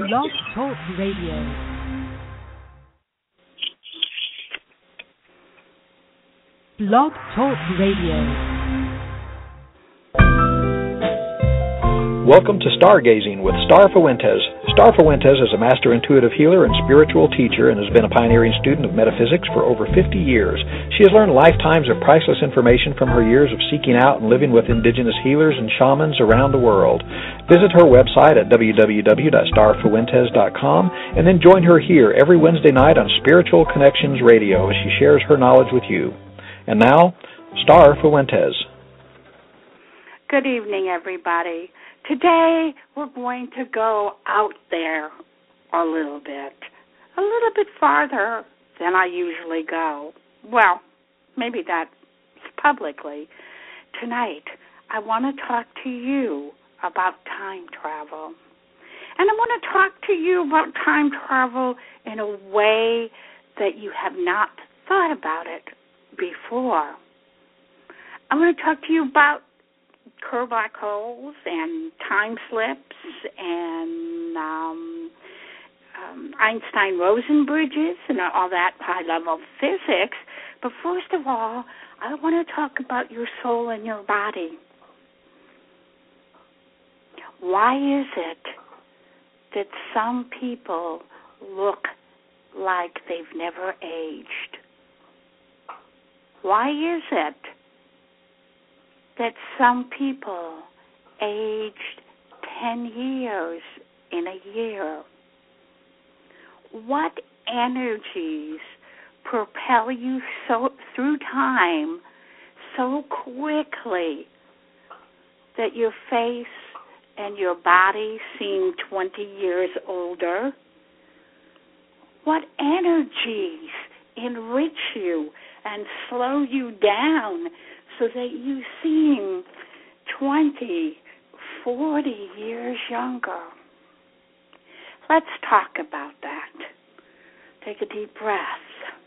Blog Talk Radio. Blog Talk Radio. Welcome to Stargazing with Star Fuentes. Star Fuentes is a master intuitive healer and spiritual teacher and has been a pioneering student of metaphysics for over 50 years. She has learned lifetimes of priceless information from her years of seeking out and living with indigenous healers and shamans around the world. Visit her website at www.starfuentes.com and then join her here every Wednesday night on Spiritual Connections Radio as she shares her knowledge with you. And now, Star Fuentes. Good evening, everybody. Today, we're going to go out there a little bit farther than I usually go. Well, maybe that's publicly. Tonight, I want to talk to you about time travel. And I want to talk to you about time travel in a way that you have not thought about it before. I'm going to talk to you about curved black holes and time slips and Einstein-Rosen bridges and all that high-level physics. But first of all, I want to talk about your soul and your body. Why is it that some people look like they've never aged? Why is it that some people aged 10 years in a year? What energies propel you so through time so quickly that your face and your body seem 20 years older? What energies enrich you and slow you down so that you seem 20, 40 years younger? Let's talk about that. Take a deep breath.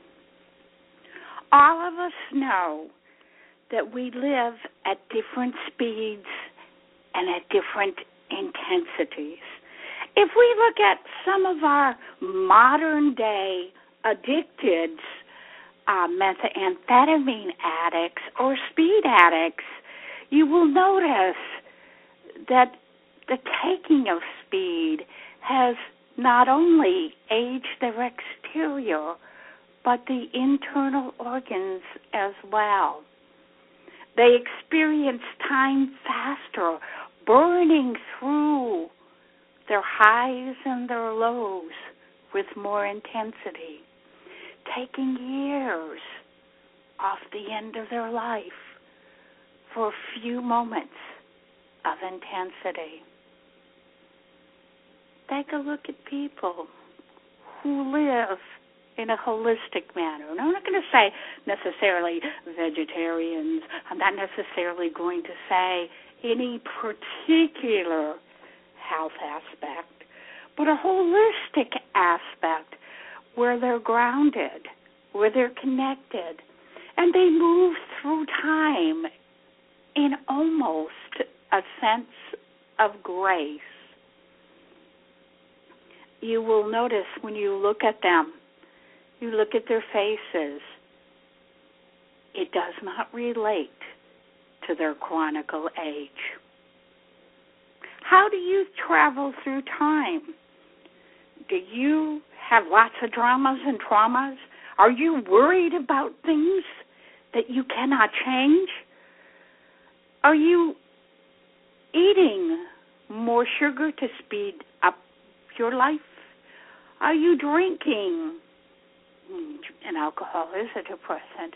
All of us know that we live at different speeds and at different intensities. If we look at some of our modern-day addicted methamphetamine addicts or speed addicts, you will notice that the taking of speed has not only aged their exterior, but the internal organs as well. They experience time faster, burning through their highs and their lows with more intensity, taking years off the end of their life for a few moments of intensity. Take a look at people who live in a holistic manner. And I'm not going to say necessarily vegetarians. I'm not necessarily going to say any particular health aspect, but a holistic aspect where they're grounded, where they're connected, and they move through time in almost a sense of grace. You will notice when you look at them, you look at their faces, it does not relate to their chronicle age. How do you travel through time? Do you have lots of dramas and traumas? Are you worried about things that you cannot change? Are you eating more sugar to speed up your life? Are you drinking? And alcohol is a depressant.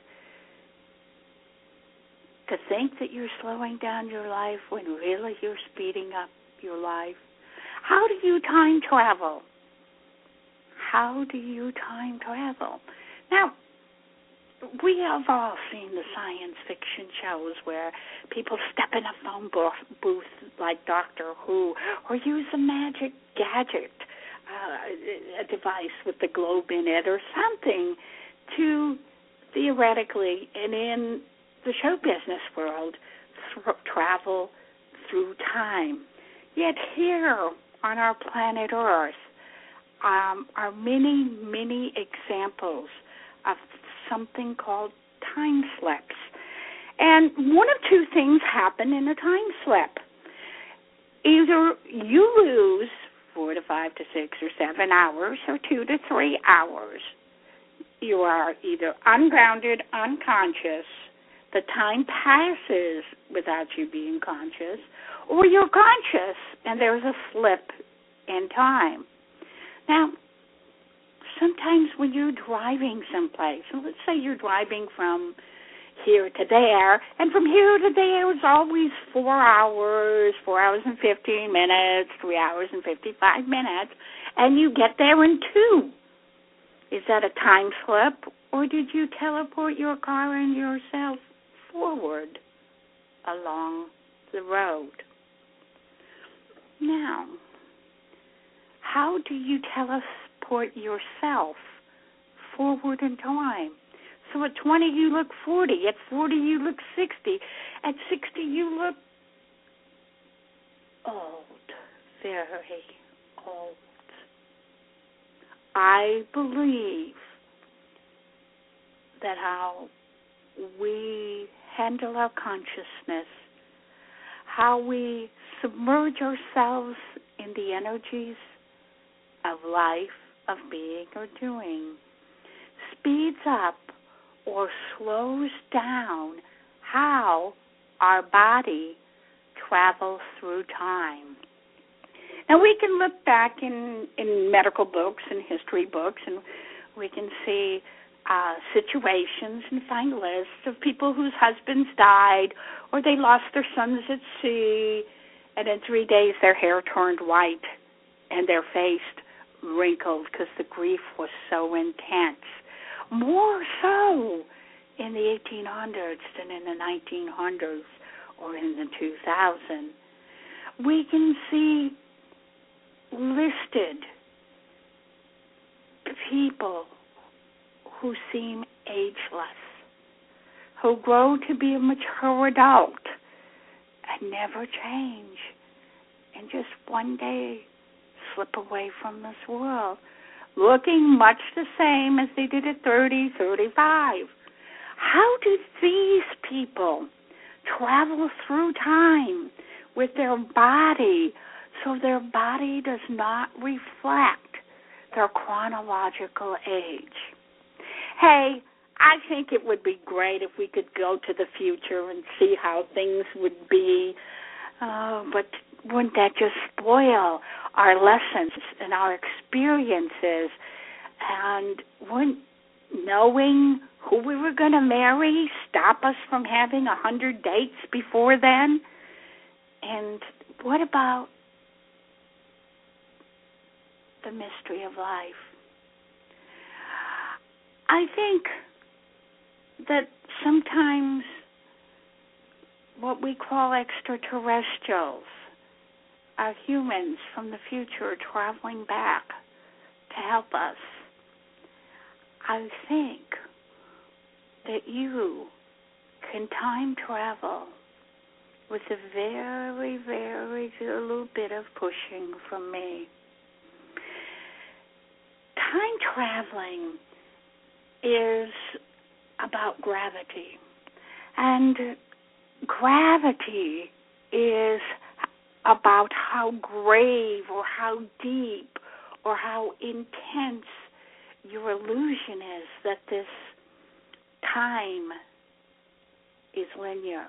To think that you're slowing down your life when really you're speeding up your life. How do you time travel? How do you time travel? Now, we have all seen the science fiction shows where people step in a phone booth like Doctor Who or use a magic gadget, a device with the globe in it or something to theoretically, and in the show business world, travel through time. Yet here on our planet Earth, are many, many examples of something called time slips. And one of two things happen in a time slip. Either you lose 4 to 5 to 6 or 7 hours or 2 to 3 hours. You are either ungrounded, unconscious, the time passes without you being conscious, or you're conscious and there's a slip in time. Now, sometimes when you're driving someplace, so let's say you're driving from here to there, and from here to there is always 4 hours, 4 hours and 15 minutes, 3 hours and 55 minutes, and you get there in 2. Is that a time slip, or did you teleport your car and yourself forward along the road? Now, how do you teleport yourself forward in time? So at 20 you look 40, at 40 you look 60, at 60 you look old, very old. I believe that how we handle our consciousness, how we submerge ourselves in the energies of life, of being or doing, speeds up or slows down how our body travels through time. Now, we can look back in medical books and history books, and we can see situations and find lists of people whose husbands died or they lost their sons at sea, and in 3 days their hair turned white and their face wrinkled because the grief was so intense. More so in the 1800s than in the 1900s or in the 2000s. We can see listed people who seem ageless, who grow to be a mature adult and never change, and just one day slip away from this world, looking much the same as they did at 30, 35. How do these people travel through time with their body so their body does not reflect their chronological age? Hey, I think it would be great if we could go to the future and see how things would be, but wouldn't that just spoil our lessons and our experiences? And wouldn't knowing who we were going to marry stop us from having 100 dates before then? And what about the mystery of life? I think that sometimes what we call extraterrestrials are humans from the future traveling back to help us. I think that you can time travel with a very, very little bit of pushing from me. Time traveling is about gravity. And gravity is about how grave or how deep or how intense your illusion is that this time is linear.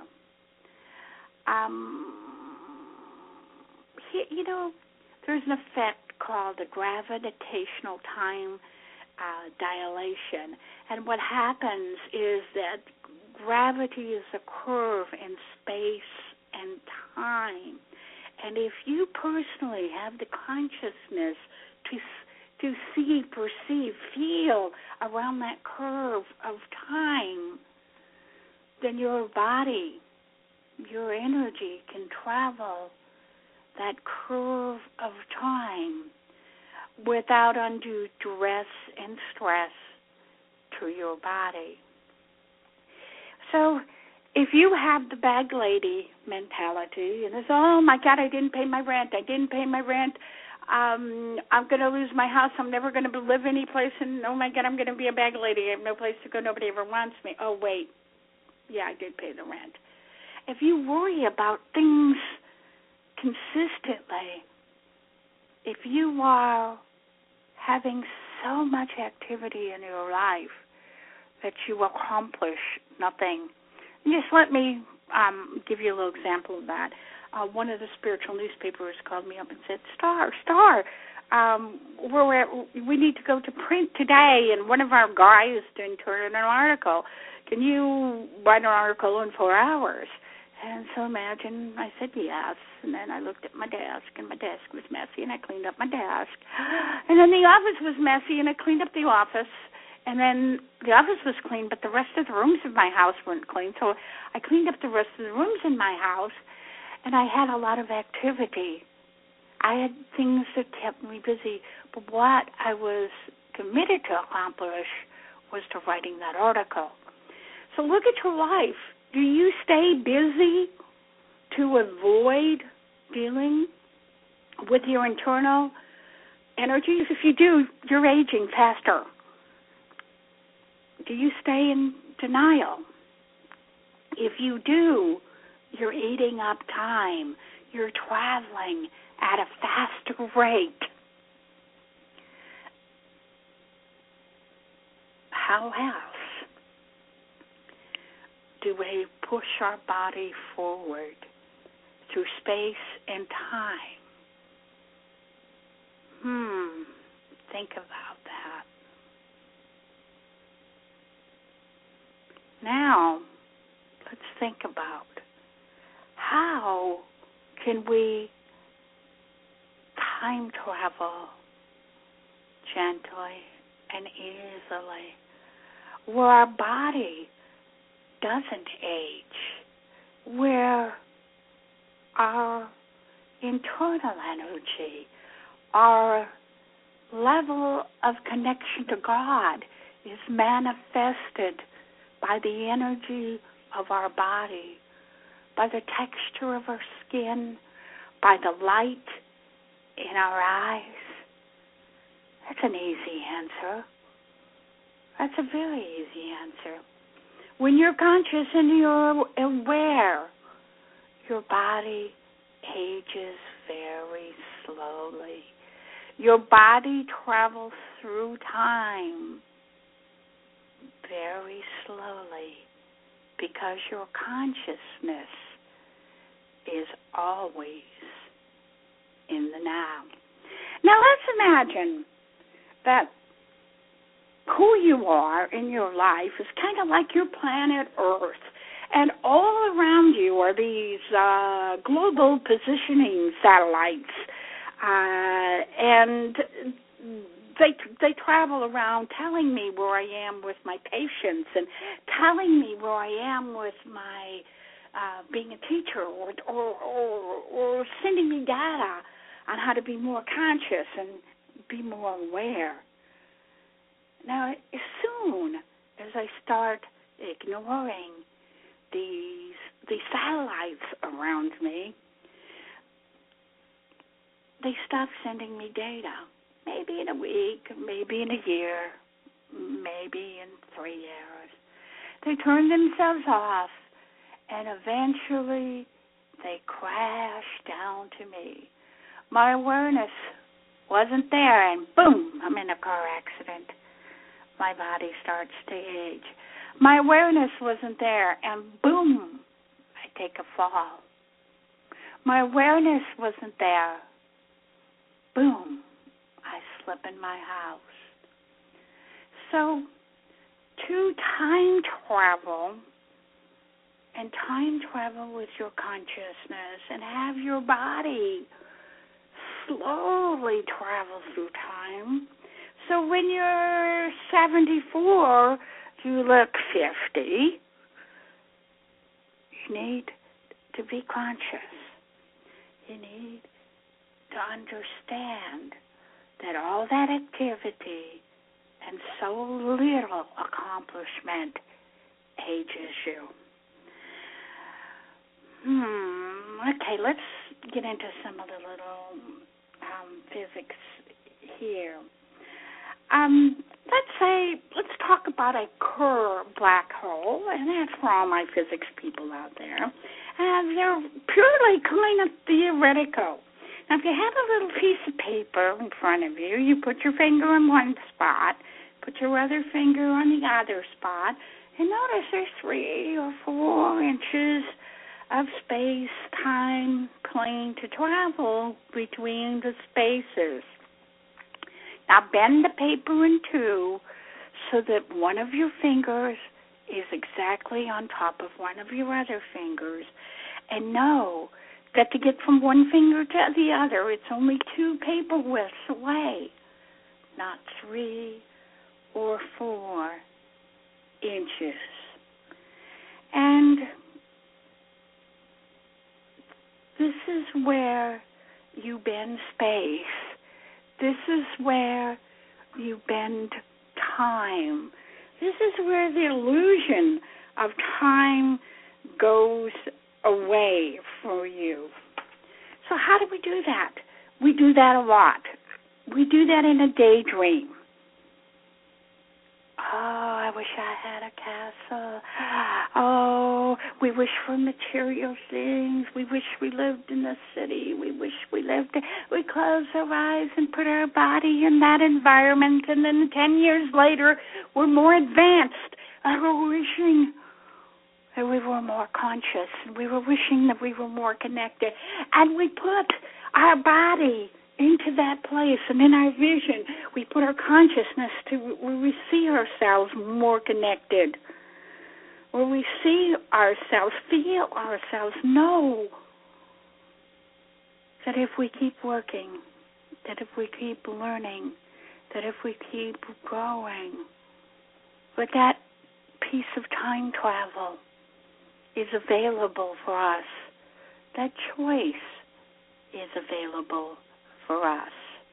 There's an effect called the gravitational time dilation. And what happens is that gravity is a curve in space and time. And if you personally have the consciousness to see, perceive, feel around that curve of time, then your body, your energy can travel that curve of time without undue duress and stress to your body. So if you have the bag lady mentality and it's, oh my God, I didn't pay my rent, I'm going to lose my house. I'm never going to live any place. And, oh, my God, I'm going to be a bag lady. I have no place to go. Nobody ever wants me. Oh, wait. Yeah, I did pay the rent. If you worry about things consistently, if you are having so much activity in your life that you accomplish nothing, just let me give you a little example of that. One of the spiritual newspapers called me up and said, Star, we need to go to print today, and one of our guys didn't turn in an article. Can you write an article in 4 hours? And so imagine I said yes, and then I looked at my desk, and my desk was messy, and I cleaned up my desk. And then the office was messy, and I cleaned up the office. And then the office was clean, but the rest of the rooms in my house weren't clean. So I cleaned up the rest of the rooms in my house, and I had a lot of activity. I had things that kept me busy. But what I was committed to accomplish was to writing that article. So look at your life. Do you stay busy to avoid dealing with your internal energies? If you do, you're aging faster. Do you stay in denial? If you do, you're eating up time. You're traveling at a faster rate. How else do we push our body forward through space and time? Think about that. Now, let's think about how can we time travel gently and easily where our body doesn't age, where our internal energy, our level of connection to God is manifested by the energy of our body, by the texture of our skin, by the light in our eyes? That's an easy answer. That's a very easy answer. When you're conscious and you're aware, your body ages very slowly. Your body travels through time very slowly because your consciousness is always in the now. Now let's imagine that who you are in your life is kind of like your planet Earth, and all around you are these global positioning satellites, and they travel around telling me where I am with my patients and telling me where I am with my being a teacher, or sending me data on how to be more conscious and be more aware. Now, as soon as I start ignoring these satellites around me, they stop sending me data. Maybe in a week, maybe in a year, maybe in 3 years. They turn themselves off, and eventually they crash down to me. My awareness wasn't there, and boom, I'm in a car accident. My body starts to age. My awareness wasn't there, and boom, I take a fall. My awareness wasn't there. Boom, I slip in my house. So, to time travel, and time travel with your consciousness, and have your body slowly travel through time. So when you're 74, you look 50, you need to be conscious. You need to understand that all that activity and so little accomplishment ages you. Okay, let's get into some of the little physics here. Let's talk about a Kerr black hole, and that's for all my physics people out there. And they're purely kind of theoretical. Now, if you have a little piece of paper in front of you, you put your finger in one spot, put your other finger on the other spot, and notice there's 3 or 4 inches of space-time plane to travel between the spaces. Now bend the paper in 2 so that one of your fingers is exactly on top of one of your other fingers. And know that to get from one finger to the other, it's only 2 paper widths away, not 3 or 4 inches. And this is where you bend space. This is where you bend time. This is where the illusion of time goes away for you. So how do we do that? We do that a lot. We do that in a daydream. Oh, I wish I had a castle. Oh, we wish for material things. We wish we lived in the city. We wish we lived. We close our eyes and put our body in that environment, and then 10 years later, we're more advanced. And we're wishing that we were more conscious, and we were wishing that we were more connected. And we put our body into that place, and in our vision, we put our consciousness to where we see ourselves more connected, where we see ourselves, feel ourselves, know that if we keep working, that if we keep learning, that if we keep growing, that piece of time travel is available for us. That choice is available for us.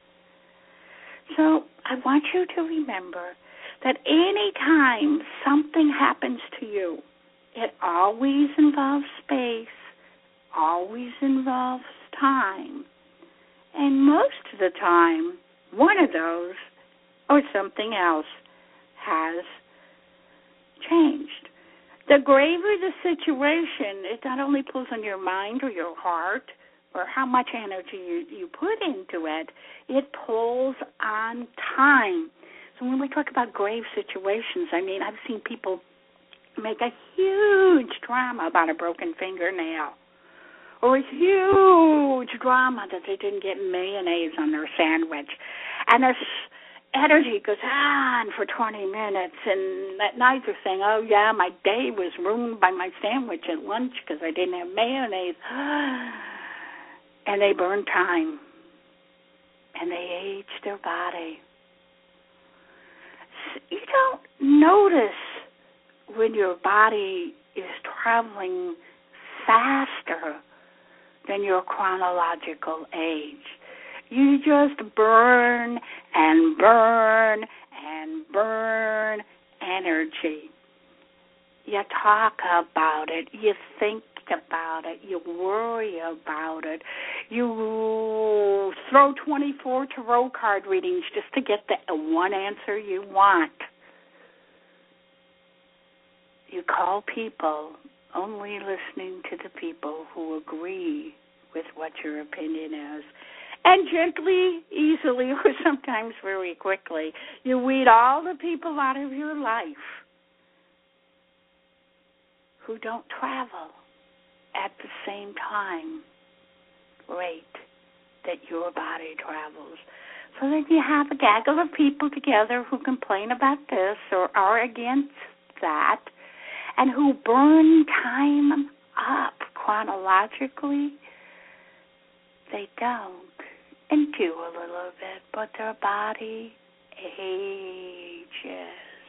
So I want you to remember that any time something happens to you, it always involves space, always involves time, and most of the time, one of those or something else has changed. The graver the situation, it not only pulls on your mind or your heart, or how much energy you put into it, it pulls on time. So when we talk about grave situations, I mean, I've seen people make a huge drama about a broken fingernail, or a huge drama that they didn't get mayonnaise on their sandwich. And this energy goes on for 20 minutes, and at night they're saying, oh, yeah, my day was ruined by my sandwich at lunch because I didn't have mayonnaise. And they burn time, and they age their body. You don't notice when your body is traveling faster than your chronological age. You just burn and burn and burn energy. You talk about it. You think about it. You worry about it. You throw 24 tarot card readings just to get the one answer you want. You call people only listening to the people who agree with what your opinion is. And gently, easily, or sometimes very quickly, you weed all the people out of your life who don't travel at the same time rate that your body travels. So then you have a gaggle of people together who complain about this or are against that, and who burn time up chronologically. They don't, and do a little bit, but their body ages.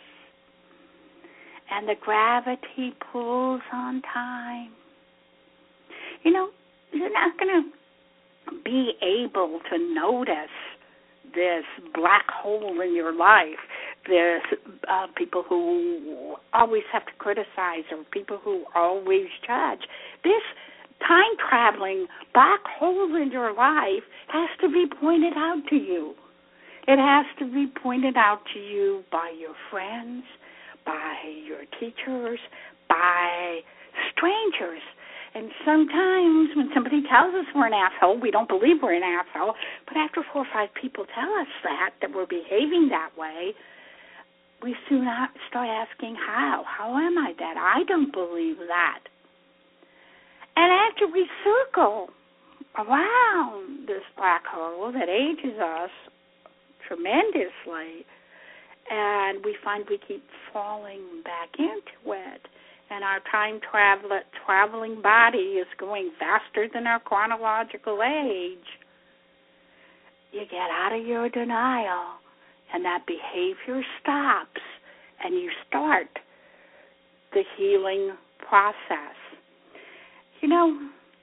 And the gravity pulls on time. You know, you're not going to be able to notice this black hole in your life, this people who always have to criticize or people who always judge. This time traveling black hole in your life has to be pointed out to you. It has to be pointed out to you by your friends, by your teachers, by strangers. And sometimes when somebody tells us we're an asshole, we don't believe we're an asshole. But after 4 or 5 people tell us that we're behaving that way, we soon start asking how. How am I that? I don't believe that. And after we circle around this black hole that ages us tremendously, and we find we keep falling back into it, and our traveling body is going faster than our chronological age, you get out of your denial, and that behavior stops, and you start the healing process. You know,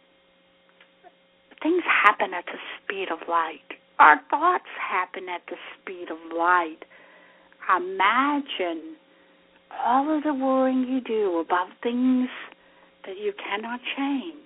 things happen at the speed of light. Our thoughts happen at the speed of light. Imagine all of the worrying you do about things that you cannot change.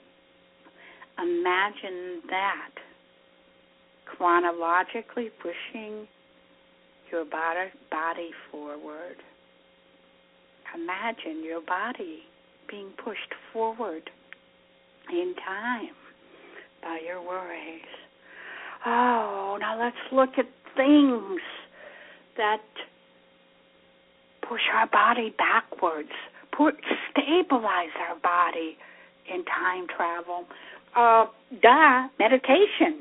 Imagine that chronologically pushing your body forward. Imagine your body being pushed forward in time by your worries. Oh, now let's look at things that push our body backwards, stabilize our body in time travel. Meditation,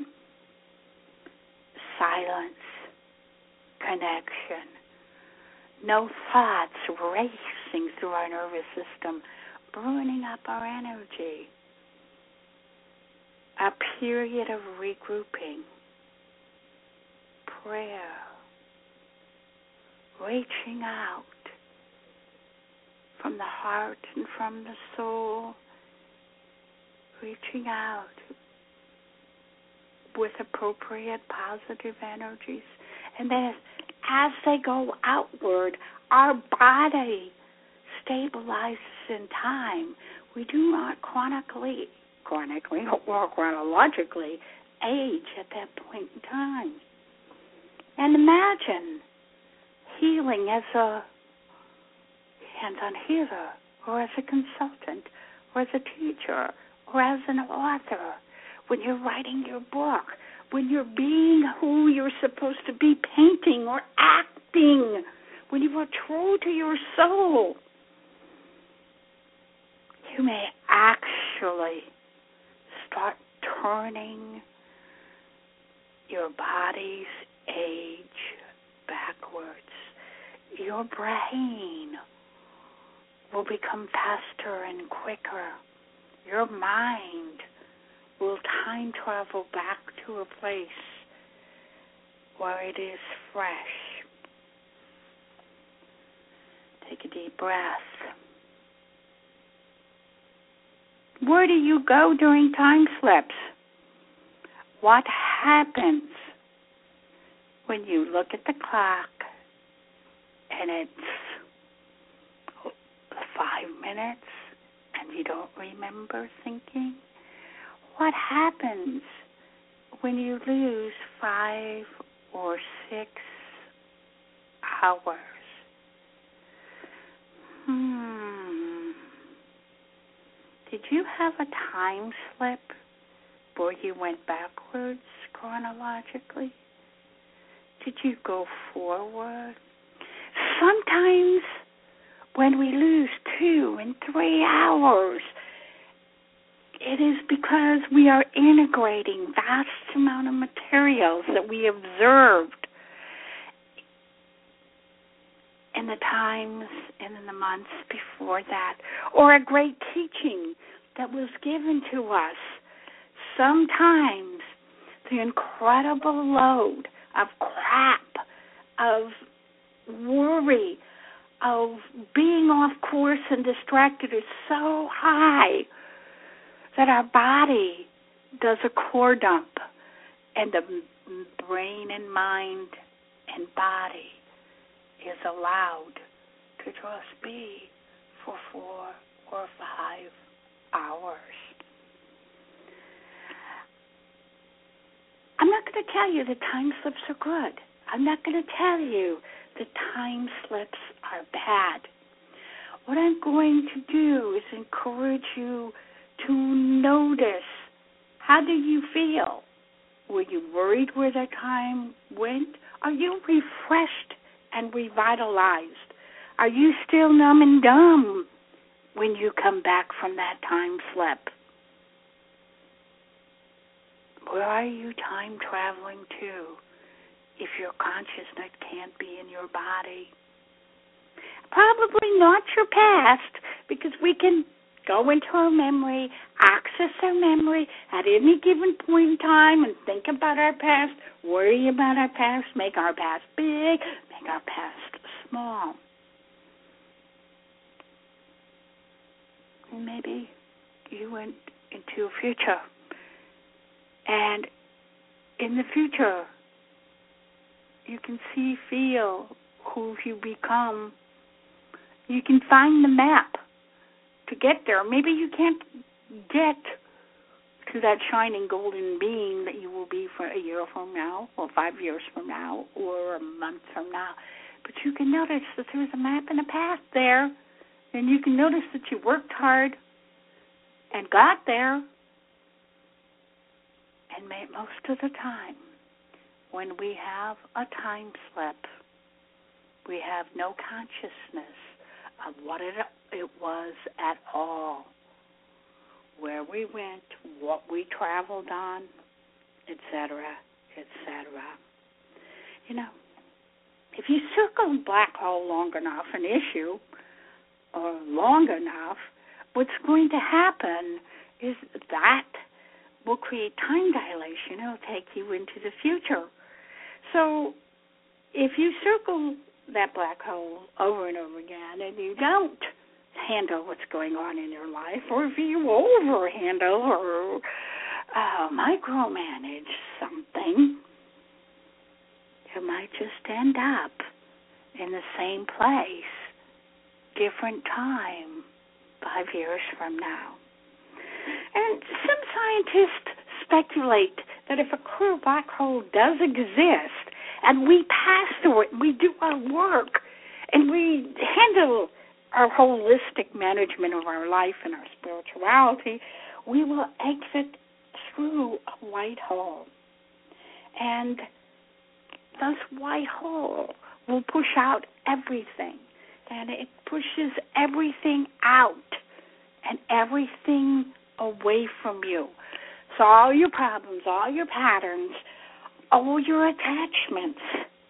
silence, connection, no thoughts racing through our nervous system, burning up our energy. A period of regrouping, prayer, reaching out from the heart and from the soul, reaching out with appropriate positive energies. And then as they go outward, our body stabilizes in time. We do not chronically or chronologically age at that point in time. And imagine healing as a hands-on healer, or as a consultant, or as a teacher, or as an author, when you're writing your book, when you're being who you're supposed to be, painting or acting, when you are true to your soul, you may actually start turning your body's age backwards. Your brain will become faster and quicker. Your mind will time travel back to a place where it is fresh. Take a deep breath. Where do you go during time slips? What happens when you look at the clock and it's 5 minutes and you don't remember thinking? What happens when you lose 5 or 6 hours? Did you have a time slip where you went backwards chronologically? Did you go forward? Sometimes when we lose 2 and 3 hours, it is because we are integrating vast amount of materials that we observed in the times and in the months before that, or a great teaching that was given to us. Sometimes the incredible load of crap, of worry, of being off course and distracted is so high that our body does a core dump, and the brain and mind and body is allowed to just be for 4 or 5 hours. I'm not going to tell you that time slips are good. I'm not going to tell you that time slips are bad. What I'm going to do is encourage you to notice, how do you feel? Were you worried where that time went? Are you refreshed and revitalized? Are you still numb and dumb when you come back from that time slip? Where are you time traveling to if your consciousness can't be in your body? Probably not your past, because we can go into our memory, access our memory at any given point in time and think about our past, worry about our past, make our past big, make our past small. Maybe you went into a future, and in the future you can see, feel who you become. You can find the map to get there. Maybe you can't get to that shining golden being that you will be for a year from now, or 5 years from now, or a month from now. But you can notice that there's a map and a path there, and you can notice that you worked hard and got there. And most of the time, when we have a time slip, we have no consciousness of what it was at all, where we went, what we traveled on, etc., etc. You know, if you circle a black hole long enough, an issue, or long enough, what's going to happen is that will create time dilation. It'll take you into the future. So if you circle that black hole over and over again and you don't handle what's going on in your life, or if you overhandle or micromanage something, you might just end up in the same place, different time, 5 years from now. And some scientists speculate that if a clear black hole does exist and we pass through it, we do our work, and we handle our holistic management of our life and our spirituality, we will exit through a white hole. And this white hole will push out everything, and it pushes everything out and everything away from you. So all your problems, all your patterns, all your attachments,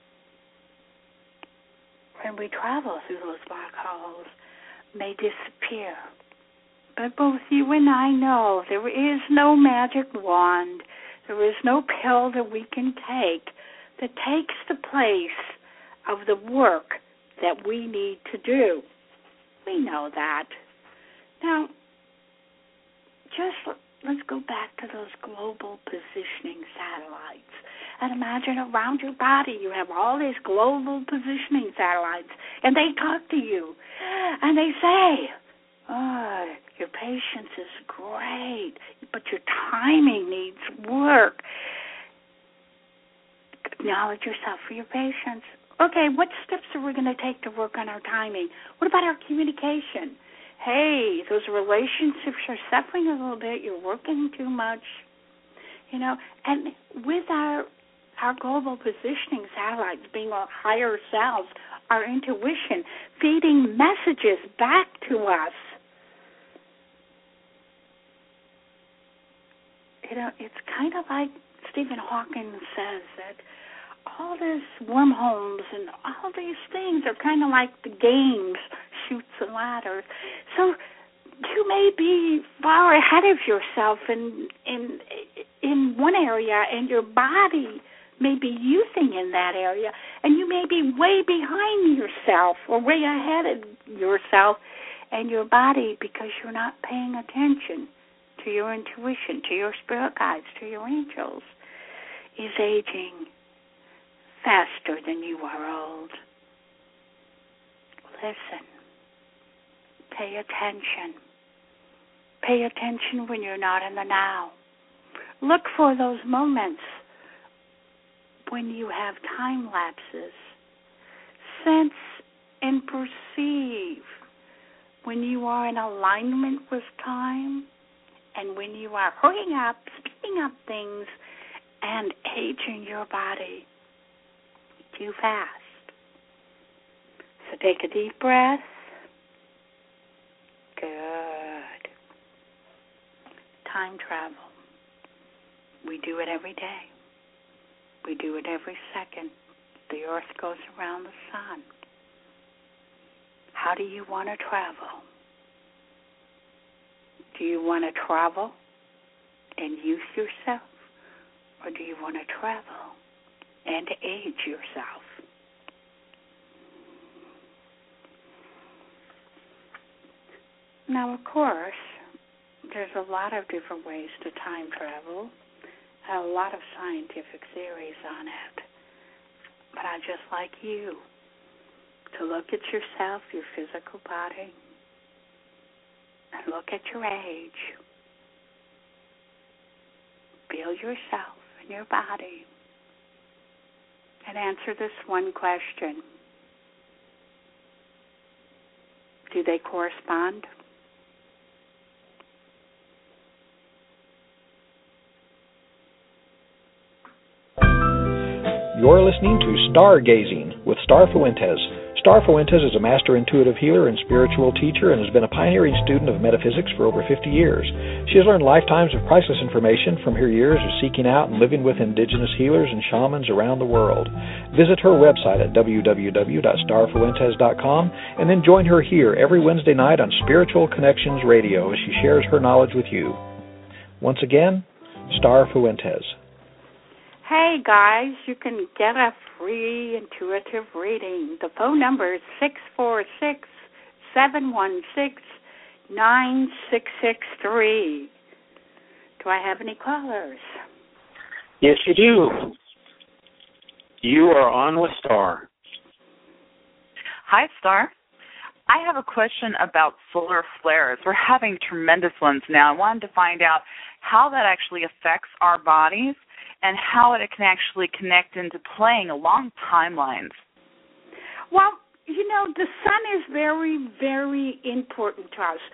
when we travel through those black holes, may disappear. But both you and I know there is no magic wand, there is no pill that we can take that takes the place of the work that we need to do. We know that. Now, let's go back to those global positioning satellites. And imagine around your body you have all these global positioning satellites, and they talk to you, and they say, oh, your patience is great, but your timing needs work. Acknowledge yourself for your patience. Okay, what steps are we going to take to work on our timing? What about our communication? Hey, those relationships are suffering a little bit. You're working too much. You know, and with our global positioning satellites being our higher selves, our intuition, feeding messages back to us. You know, it's kind of like Stephen Hawking says that all these wormholes and all these things are kind of like the games, chutes and ladders. So you may be far ahead of yourself in one area, and your body may be using in that area, and you may be way behind yourself or way ahead of yourself and your body because you're not paying attention to your intuition, to your spirit guides, to your angels, is aging faster than you are old. Listen. Pay attention. Pay attention when you're not in the now. Look for those moments when you have time lapses. Sense and perceive when you are in alignment with time and when you are hurrying up, speeding up things, and aging your body too fast. So take a deep breath. Good. Time travel. We do it every day. We do it every second. The earth goes around the sun. How do you want to travel? Do you want to travel and youth yourself? Or do you want to travel and age yourself? Now, of course, there's a lot of different ways to time travel, a lot of scientific theories on it. But I'd just like you to look at yourself, your physical body, and look at your age. Feel yourself and your body and answer this one question. Do they correspond? You're listening to Stargazing with Star Fuentes. Star Fuentes is a master intuitive healer and spiritual teacher and has been a pioneering student of metaphysics for over 50 years. She has learned lifetimes of priceless information from her years of seeking out and living with indigenous healers and shamans around the world. Visit her website at www.starfuentes.com and then join her here every Wednesday night on Spiritual Connections Radio as she shares her knowledge with you. Once again, Star Fuentes. Hey guys, you can get a free intuitive reading. The phone number is 646-716-9663. Do I have any callers? Yes, you do. You are on with Star. Hi, Star. I have a question about solar flares. We're having tremendous ones now. I wanted to find out how that actually affects our bodies and how it can actually connect into playing along timelines. Well, you know, the sun is very, very important to us.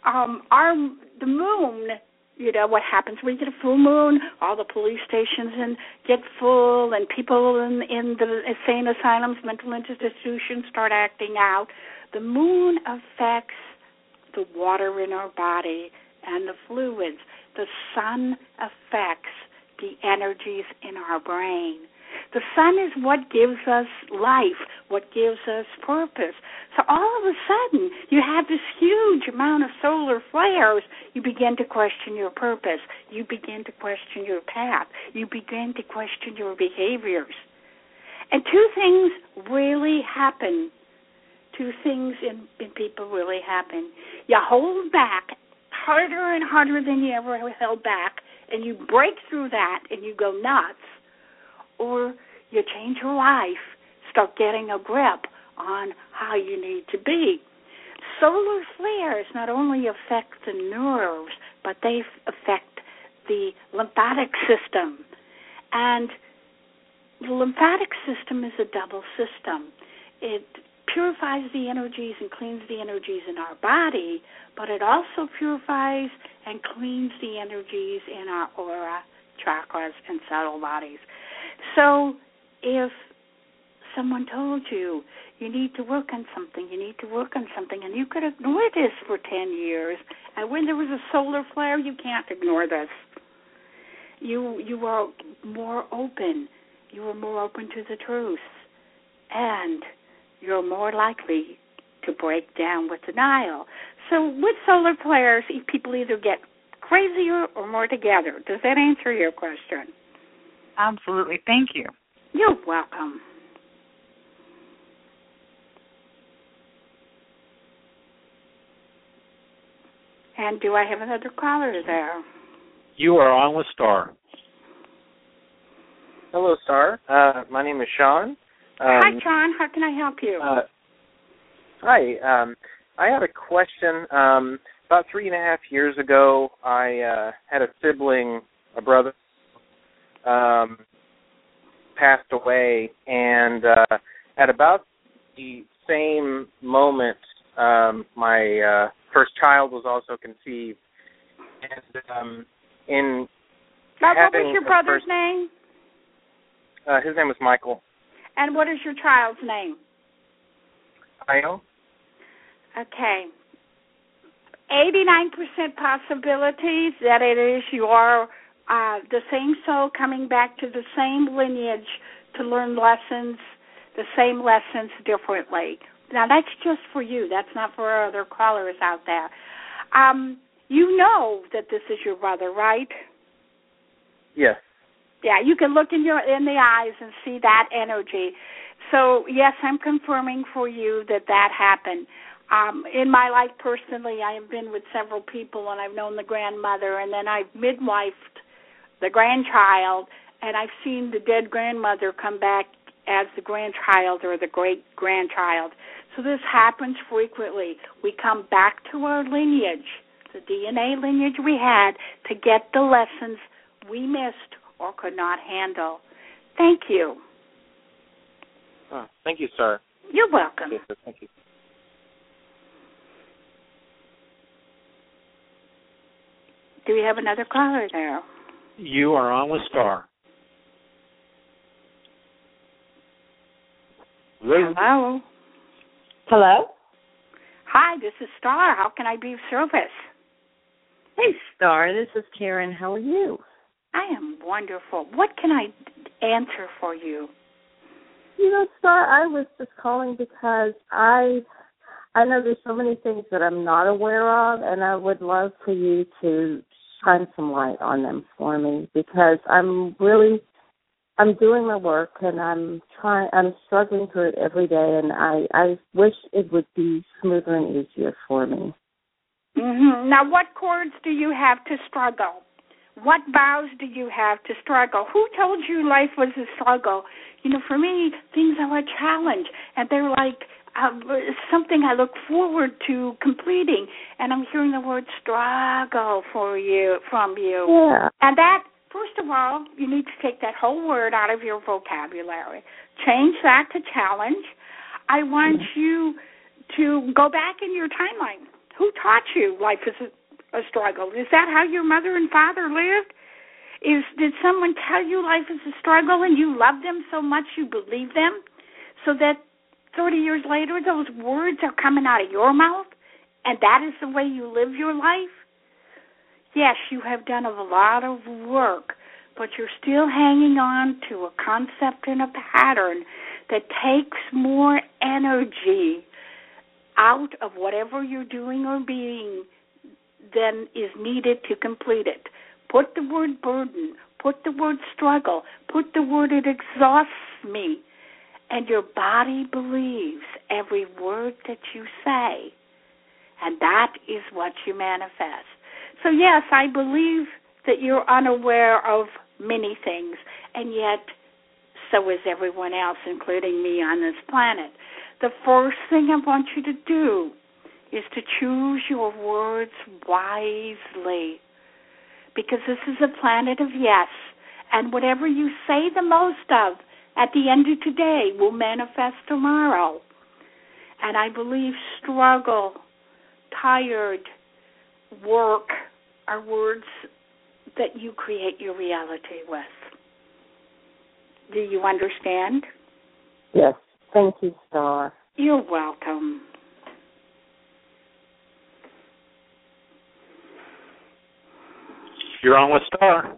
The moon, you know, what happens when you get a full moon, all the police stations get full, and people in the insane asylums, mental institutions start acting out. The moon affects the water in our body and the fluids. The sun affects the energies in our brain. The sun is what gives us life, what gives us purpose. So all of a sudden, you have this huge amount of solar flares. You begin to question your purpose. You begin to question your path. You begin to question your behaviors. And two things really happen. Two things in people really happen. You hold back harder and harder than you ever held back, and you break through that and you go nuts, or you change your life, start getting a grip on how you need to be. Solar flares not only affect the nerves, but they affect the lymphatic system. And the lymphatic system is a double system. It purifies the energies and cleans the energies in our body, but it also purifies and cleans the energies in our aura, chakras, and subtle bodies. So if someone told you, you need to work on something, and you could ignore this for 10 years, and when there was a solar flare, you can't ignore this. You were more open. You were more open to the truth. And you're more likely to break down with denial. So with solar flares, people either get crazier or more together. Does that answer your question? Absolutely. Thank you. You're welcome. And do I have another caller there? You are on with Star. Hello, Star. My name is Sean. Hi, Sean. How can I help you? Hi. I had a question. About 3.5 years ago, I had a sibling, a brother, passed away, and at about the same moment, my first child was also conceived. And in now, what having was your brother's name? His name was Michael. And what is your child's name? Io. Okay. 89% possibilities that it is you are the same soul coming back to the same lineage to learn lessons, the same lessons differently. Now, that's just for you. That's not for our other callers out there. You know that this is your brother, right? Yes. Yeah, you can look in the eyes and see that energy. So, yes, I'm confirming for you that happened. In my life personally, I have been with several people, and I've known the grandmother, and then I've midwifed the grandchild, and I've seen the dead grandmother come back as the grandchild or the great-grandchild. So this happens frequently. We come back to our lineage, the DNA lineage we had, to get the lessons we missed or could not handle. Thank you. Oh, thank you, sir. You're welcome. Yes, sir. Thank you. Do we have another caller there? You are on with Star. Hello. Hello? Hi, this is Star. How can I be of service? Hey, Star. This is Karen. How are you? I am wonderful. What can I answer for you? You know, Star, I was just calling because I know there's so many things that I'm not aware of, and I would love for you to shine some light on them for me, because I'm doing my work, and I'm struggling through it every day, and I wish it would be smoother and easier for me. Mm-hmm. Now, what chords do you have to struggle? What vows do you have to struggle? Who told you life was a struggle? You know, for me, things are a challenge, and they're like something I look forward to completing, and I'm hearing the word struggle from you. Yeah. And that, first of all, you need to take that whole word out of your vocabulary. Change that to challenge. I want you to go back in your timeline. Who taught you life is a struggle? Is that how your mother and father lived? Did someone tell you life is a struggle and you love them so much you believe them, so that 30 years later those words are coming out of your mouth, and that is the way you live your life? Yes, you have done a lot of work, but you're still hanging on to a concept and a pattern that takes more energy out of whatever you're doing or being than is needed to complete it. Put the word burden, put the word struggle, put the word it exhausts me, and your body believes every word that you say, and that is what you manifest. So yes, I believe that you're unaware of many things, and yet so is everyone else, including me on this planet. The first thing I want you to do is to choose your words wisely, because this is a planet of yes, and whatever you say the most of at the end of today will manifest tomorrow. And I believe struggle, tired, work are words that you create your reality with. Do you understand? Yes. Thank you, Star. You're welcome. You're on with Star.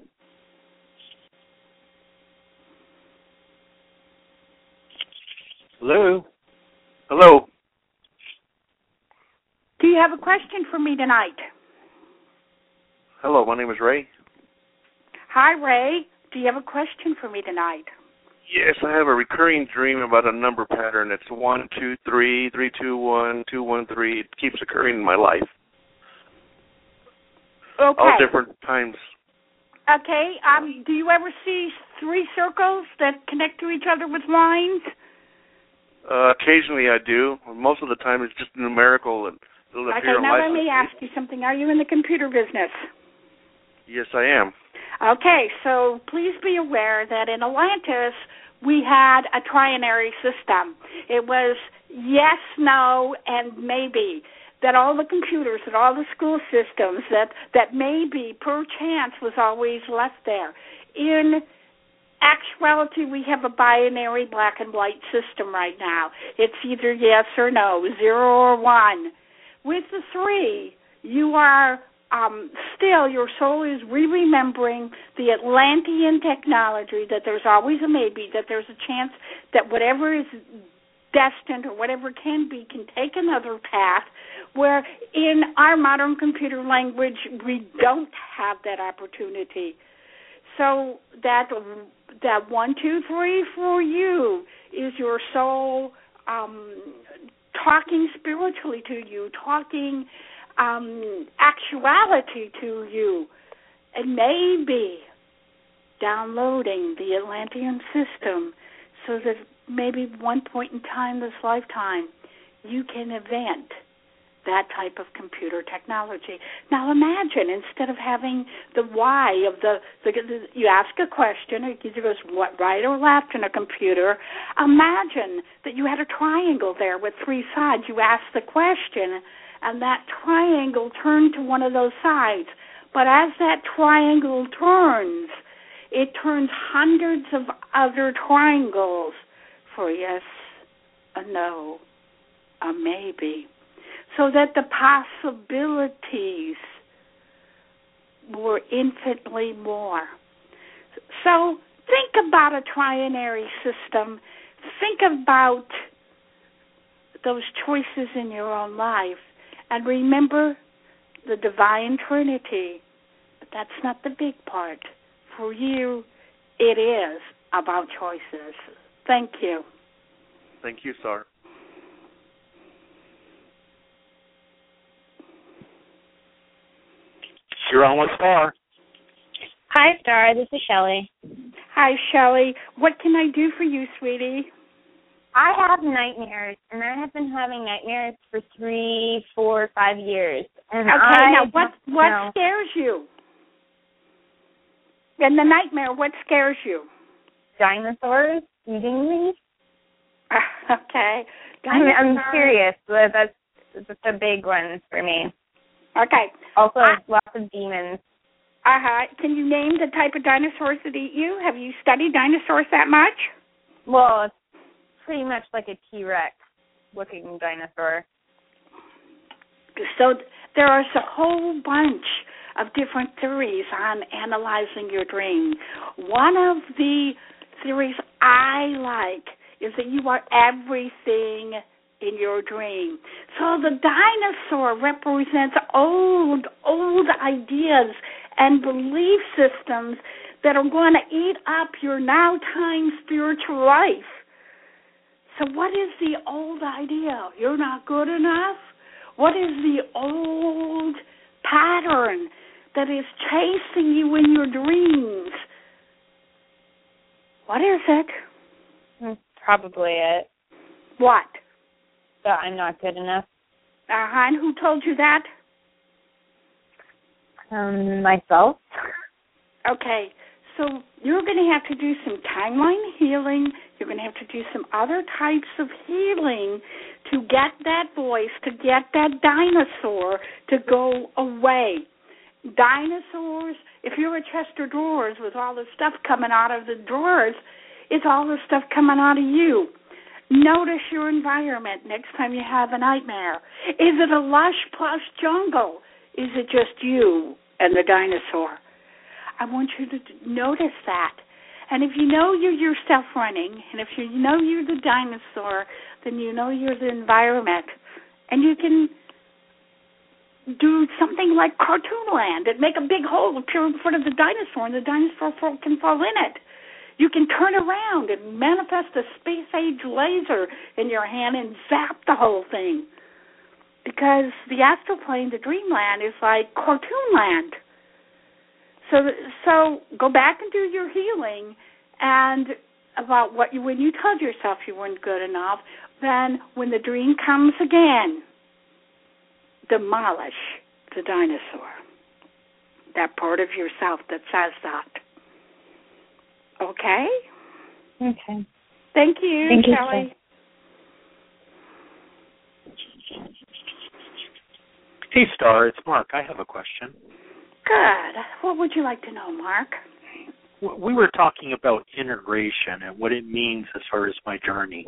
Hello? Hello? Do you have a question for me tonight? Hello, my name is Ray. Hi, Ray. Do you have a question for me tonight? Yes, I have a recurring dream about a number pattern. It's 1, 2, 3, 3, 2, 1, 2, 1, 3. It keeps occurring in my life. Okay. All different times. Okay. Do you ever see 3 circles that connect to each other with lines? Occasionally I do. Most of the time it's just numerical and it'll appear in now life. let me ask you something. Are you in the computer business? Yes, I am. Okay, so please be aware that in Atlantis, we had a trinary system. It was yes, no, and maybe. That all the computers and all the school systems, that maybe, perchance, was always left there. In actuality, we have a binary black and white system right now. It's either yes or no, 0 or 1. With the 3, you are still, your soul is remembering the Atlantean technology, that there's always a maybe, that there's a chance that whatever is destined or whatever can be can take another path, where in our modern computer language we don't have that opportunity. So that 1, 2, 3 for you is your soul talking spiritually to you, talking actuality to you, and maybe downloading the Atlantean system so that maybe one point in time this lifetime you can invent that type of computer technology. Now imagine, instead of having the why of the you ask a question, it either goes what, right or left in a computer. Imagine that you had a triangle there with 3 sides. You ask the question, and that triangle turned to one of those sides. But as that triangle turns, it turns hundreds of other triangles for yes, a no, a maybe, so that the possibilities were infinitely more. So think about a trinary system. Think about those choices in your own life, and remember the divine Trinity. But that's not the big part. For you, it is about choices. Thank you. Thank you, Star. You're on with Star. Hi, Star. This is Shelley. Hi, Shelley. What can I do for you, sweetie? I have nightmares, and I have been having nightmares for 3, 4, 5 years. And now what scares you? In the nightmare, what scares you? Dinosaurs eating me. Okay. I'm serious. That's a big one for me. Okay. Also, lots of demons. Can you name the type of dinosaurs that eat you? Have you studied dinosaurs that much? Well, it's pretty much like a T-Rex looking dinosaur. So there is a whole bunch of different theories on analyzing your dream. One of the theories I like is that you are everything in your dream. So the dinosaur represents old ideas and belief systems that are going to eat up your now time spiritual life. So what is the old idea? You're not good enough? What is the old pattern that is chasing you in your dreams? What is it? Probably it. What? That I'm not good enough. And who told you that? Myself. Okay, so you're going to have to do some timeline healing. You're going to have to do some other types of healing to get that voice, to get that dinosaur to go away. Dinosaurs, if you're a chest of drawers with all the stuff coming out of the drawers, it's all the stuff coming out of you. Notice your environment next time you have a nightmare. Is it a lush, plush jungle? Is it just you and the dinosaur? I want you to notice that. And if you know you're yourself running, and if you know you're the dinosaur, then you know you're the environment. And you can do something like Cartoon Land and make a big hole appear in front of the dinosaur, and the dinosaur can fall in it. You can turn around and manifest a space-age laser in your hand and zap the whole thing. Because the astral plane, the dreamland, is like Cartoon Land. So go back and do your healing, and about when you told yourself you weren't good enough, then when the dream comes again, demolish the dinosaur, that part of yourself that says that. Okay? Okay. Thank you, Thank you, Shelley. Hey, Star, it's Mark. I have a question. Good. What would you like to know, Mark? We were talking about integration and what it means as far as my journey.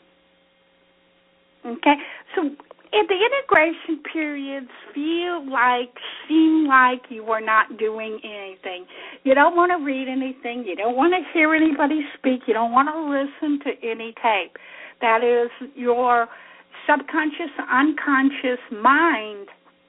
Okay. So if the integration periods seem like you are not doing anything, you don't want to read anything, you don't want to hear anybody speak, you don't want to listen to any tape. That is your subconscious, unconscious mind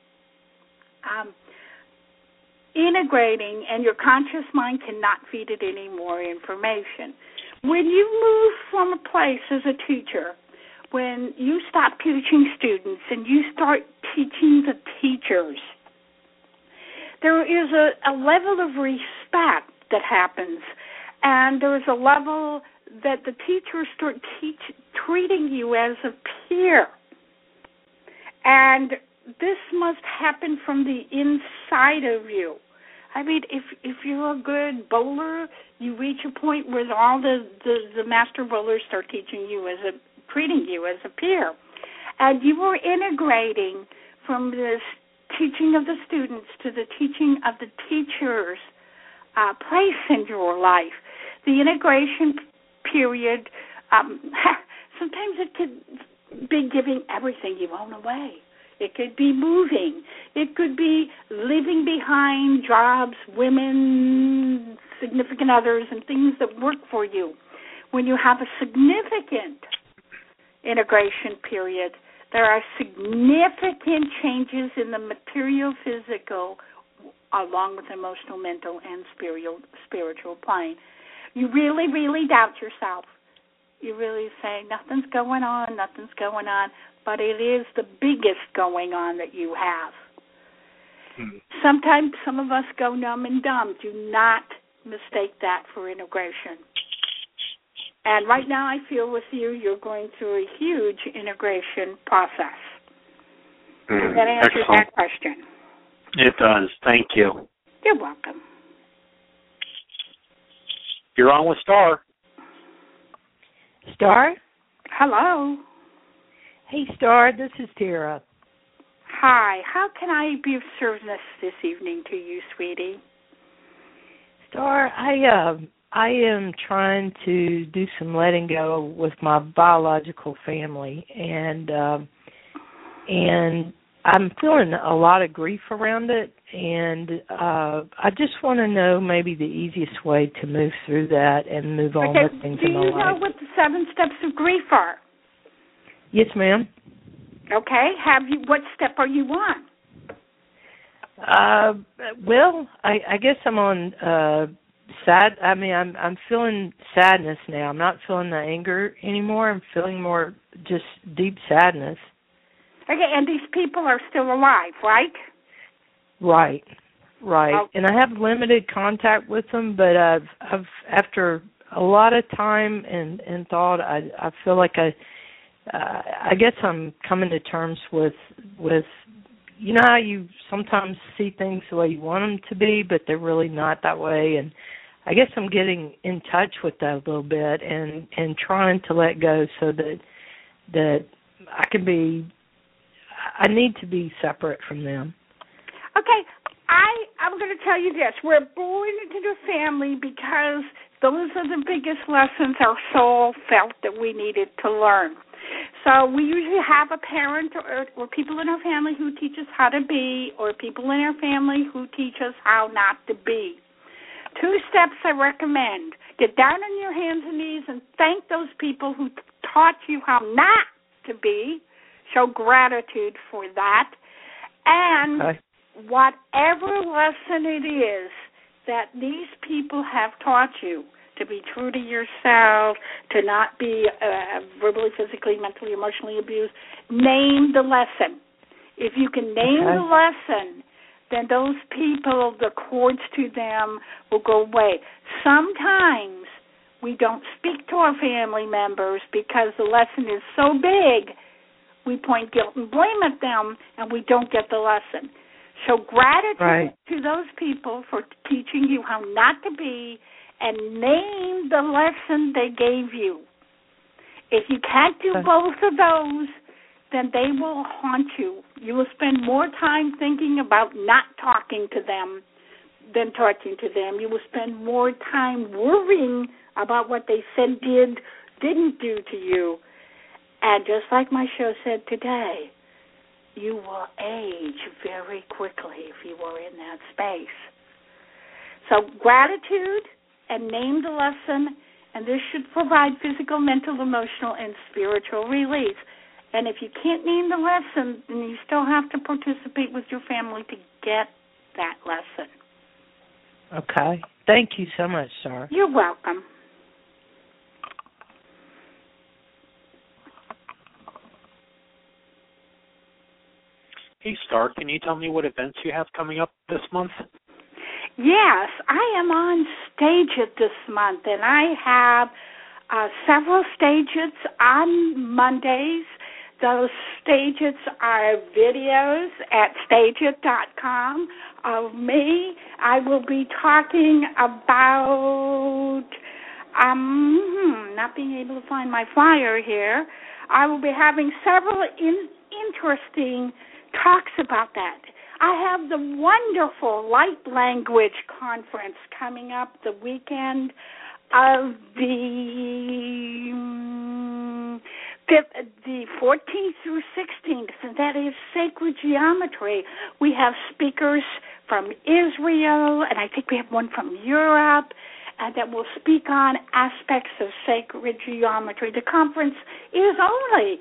integrating, and your conscious mind cannot feed it any more information. When you move from a place as a teacher, when you stop teaching students and you start teaching the teachers, there is a level of respect that happens, and there is a level that the teachers start treating you as a peer. And this must happen from the inside of you. I mean, if you're a good bowler, you reach a point where all the master bowlers start treating you as a peer. And you are integrating from this teaching of the students to the teaching of the teachers' place in your life. The integration period, sometimes it could be giving everything you own away. It could be moving. It could be leaving behind jobs, women, significant others, and things that work for you. When you have a significant integration period, there are significant changes in the material, physical, along with emotional, mental, and spiritual plane. You really, really doubt yourself. You really say, nothing's going on, but it is the biggest going on that you have. Sometimes some of us go numb and dumb. Do not mistake that for integration. And right now I feel with you, you're going through a huge integration process. That answers that question. It does. Thank you. You're welcome. You're on with Star. Star? Hello. Hey, Star, this is Tara. Hi. How can I be of service this evening to you, sweetie? Star, I am trying to do some letting go with my biological family, and I'm feeling a lot of grief around it, and I just want to know maybe the easiest way to move through that and move on with things in my life. Do you know what the 7 steps of grief are? Yes, ma'am. Okay. What step are you on? Well, I guess I'm on sad. I mean, I'm feeling sadness now. I'm not feeling the anger anymore. I'm feeling more just deep sadness. Okay, and these people are still alive, right? Right. Oh. And I have limited contact with them, but I've after a lot of time and thought, I feel like I guess I'm coming to terms with you know how you sometimes see things the way you want them to be, but they're really not that way, and I guess I'm getting in touch with that a little bit and trying to let go so that I can be. I need to be separate from them. Okay, I'm going to tell you this. We're born into the family because those are the biggest lessons our soul felt that we needed to learn. So we usually have a parent or people in our family who teach us how to be, or people in our family who teach us how not to be. 2 steps I recommend. Get down on your hands and knees and thank those people who taught you how not to be. Show gratitude for that. And whatever lesson it is that these people have taught you, to be true to yourself, to not be verbally, physically, mentally, emotionally abused, name the lesson. If you can name the lesson, then those people, the cords to them will go away. Sometimes we don't speak to our family members because the lesson is so big, we point guilt and blame at them, and we don't get the lesson. So gratitude to those people for teaching you how not to be, and name the lesson they gave you. If you can't do both of those, then they will haunt you. You will spend more time thinking about not talking to them than talking to them. You will spend more time worrying about what they said, didn't do to you. And just like my show said today, you will age very quickly if you are in that space. So gratitude and name the lesson, and this should provide physical, mental, emotional, and spiritual release. And if you can't name the lesson, then you still have to participate with your family to get that lesson. Okay. Thank you so much, Star. You're welcome. Hey, Star, can you tell me what events you have coming up this month? Yes, I am on Stage-It this month, and I have several Stage-Its on Mondays. Those Stage-Its are videos at stageit.com of me. I will be talking about, not being able to find my flyer here. I will be having several interesting talks about that. I have the wonderful Light Language Conference coming up the weekend of the 14th through 16th, and that is Sacred Geometry. We have speakers from Israel, and I think we have one from Europe, and that will speak on aspects of sacred geometry. The conference is only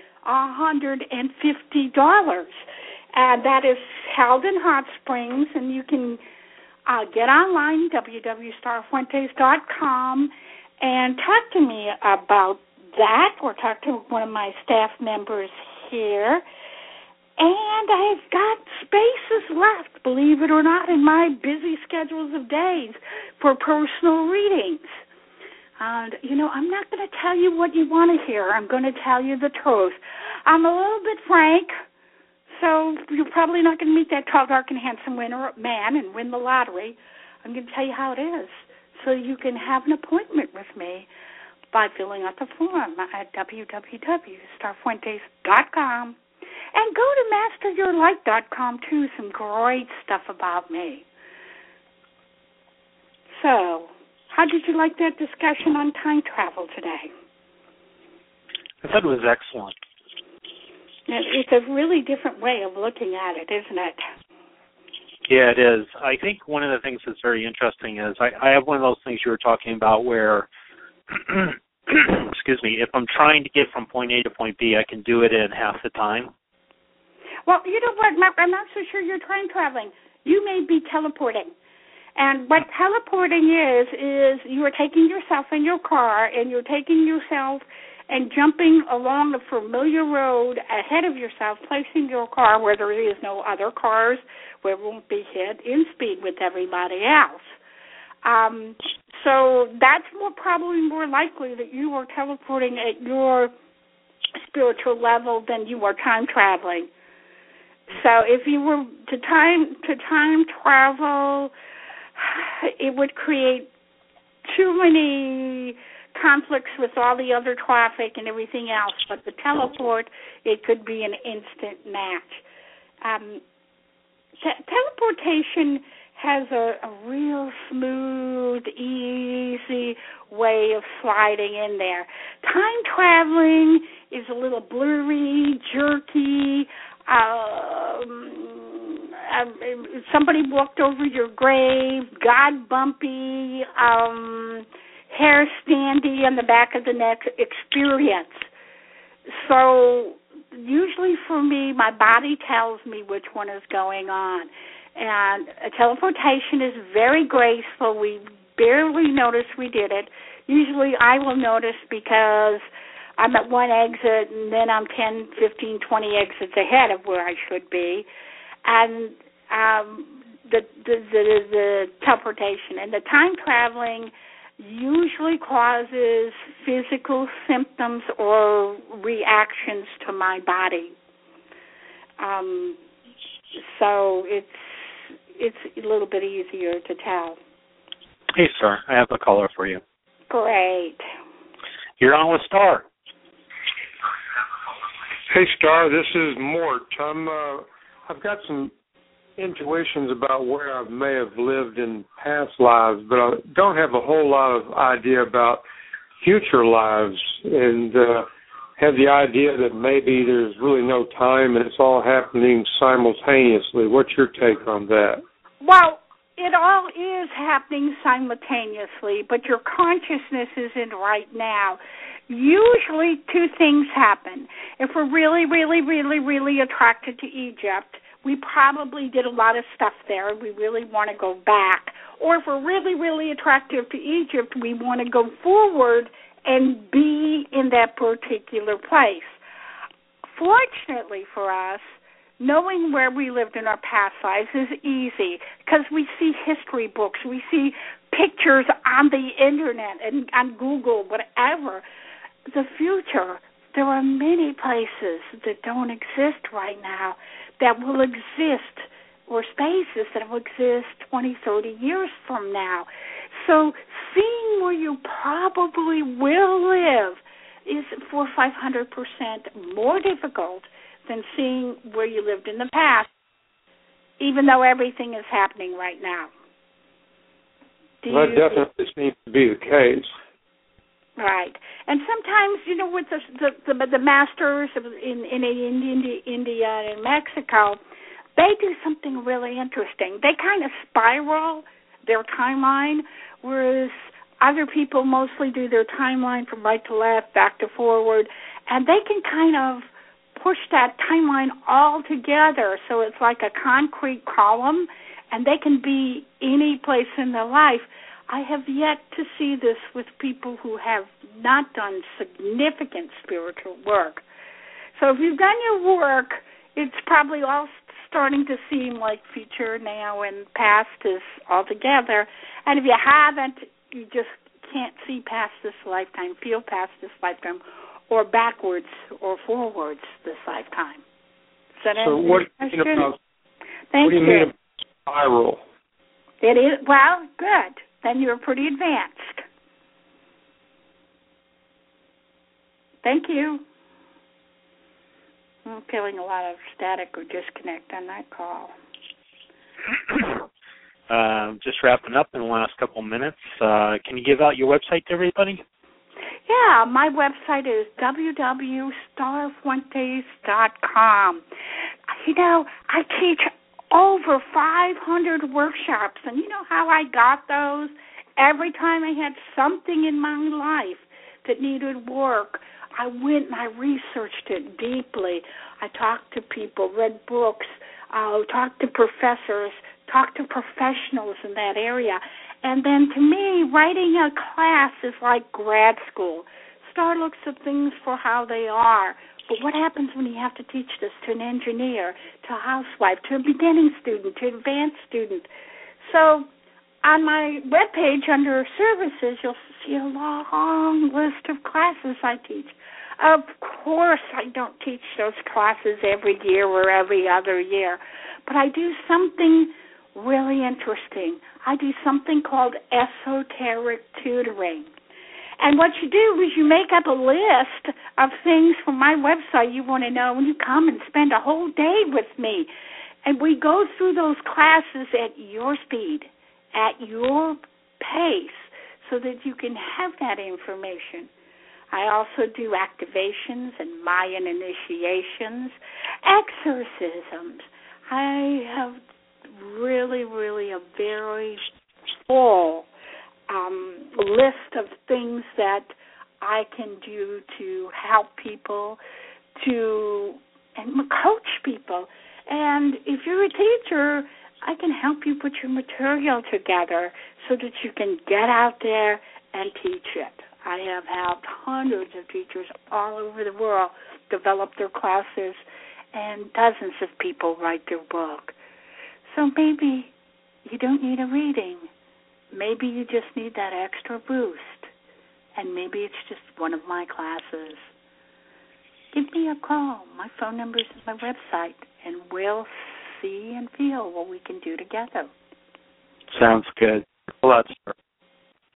$150. And that is held in Hot Springs, and you can get online, www.starfuentes.com, and talk to me about that, or talk to one of my staff members here. And I've got spaces left, believe it or not, in my busy schedules of days for personal readings. And, I'm not going to tell you what you want to hear. I'm going to tell you the truth. I'm a little bit frank. So you're probably not going to meet that tall, dark, and handsome man and win the lottery. I'm going to tell you how it is, so you can have an appointment with me by filling out the form at www.starfuentes.com. And go to masteryourlight.com, too, some great stuff about me. So, how did you like that discussion on time travel today? I thought it was excellent. It's a really different way of looking at it, isn't it? Yeah, it is. I think one of the things that's very interesting is I have one of those things you were talking about where, excuse me, if I'm trying to get from point A to point B, I can do it in half the time. Well, you know what, I'm not so sure you're time traveling. You may be teleporting. And what teleporting is you are taking yourself in your car and you're taking yourself and jumping along a familiar road ahead of yourself, placing your car where there is no other cars, where it won't be hit in speed with everybody else. So that's probably more likely that you are teleporting at your spiritual level than you are time traveling. So if you were to time travel, it would create too many conflicts with all the other traffic and everything else, but the teleport, it could be an instant match. Teleportation has a real smooth, easy way of sliding in there. Time traveling is a little blurry, jerky. Somebody walked over your grave, God bumpy, hair standy on the back of the neck experience. So usually for me, my body tells me which one is going on. And a teleportation is very graceful. We barely notice we did it. Usually I will notice because I'm at one exit and then I'm 10, 15, 20 exits ahead of where I should be. And the teleportation and the time traveling usually causes physical symptoms or reactions to my body. So it's a little bit easier to tell. Hey, Star. I have a caller for you. Great. You're on with Star. Hey, Star. This is Mort. I've got some intuitions about where I may have lived in past lives, but I don't have a whole lot of idea about future lives, and have the idea that maybe there's really no time and it's all happening simultaneously. What's your take on that? Well, it all is happening simultaneously, but your consciousness isn't right now. Usually two things happen. If we're really, really, really, really attracted to Egypt, we probably did a lot of stuff there and we really want to go back. Or if we're really, really attractive to Egypt, we want to go forward and be in that particular place. Fortunately for us, knowing where we lived in our past lives is easy because we see history books, we see pictures on the internet and on Google, whatever. The future, there are many places that don't exist right now that will exist, or spaces that will exist 20, 30 years from now. So seeing where you probably will live is 400% or 500% more difficult than seeing where you lived in the past, even though everything is happening right now. That definitely seems to be the case. Right. And sometimes, with the masters in India and Mexico, they do something really interesting. They kind of spiral their timeline, whereas other people mostly do their timeline from right to left, back to forward, and they can kind of push that timeline all together so it's like a concrete column, and they can be any place in their life. I have yet to see this with people who have not done significant spiritual work. So if you've done your work, it's probably all starting to seem like future, now, and past is all together. And if you haven't, you just can't see past this lifetime, feel past this lifetime, or backwards or forwards this lifetime. Does that answer your question? What do you mean about spiral? It is, well, good. Then you're pretty advanced. Thank you. I'm feeling a lot of static or disconnect on that call. Just wrapping up in the last couple minutes. Can you give out your website to everybody? Yeah, my website is www.starfuentes.com. I teach over 500 workshops, and you know how I got those? Every time I had something in my life that needed work, I went and I researched it deeply. I talked to people, read books, talked to professors, talked to professionals in that area. And then to me, writing a class is like grad school. Star looks at things for how they are. But what happens when you have to teach this to an engineer, to a housewife, to a beginning student, to an advanced student? So on my webpage under services, you'll see a long list of classes I teach. Of course, I don't teach those classes every year or every other year, but I do something really interesting. I do something called esoteric tutoring. And what you do is you make up a list of things from my website you want to know, and you come and spend a whole day with me. And we go through those classes at your speed, at your pace, so that you can have that information. I also do activations and Mayan initiations, exorcisms. I have really, really a very full list of things that I can do to help people, and coach people. And if you're a teacher, I can help you put your material together so that you can get out there and teach it. I have helped hundreds of teachers all over the world develop their classes, and dozens of people write their book. So maybe you don't need a reading. Maybe you just need that extra boost, and maybe it's just one of my classes. Give me a call. My phone number is on my website, and we'll see and feel what we can do together. Sounds good. Well, that's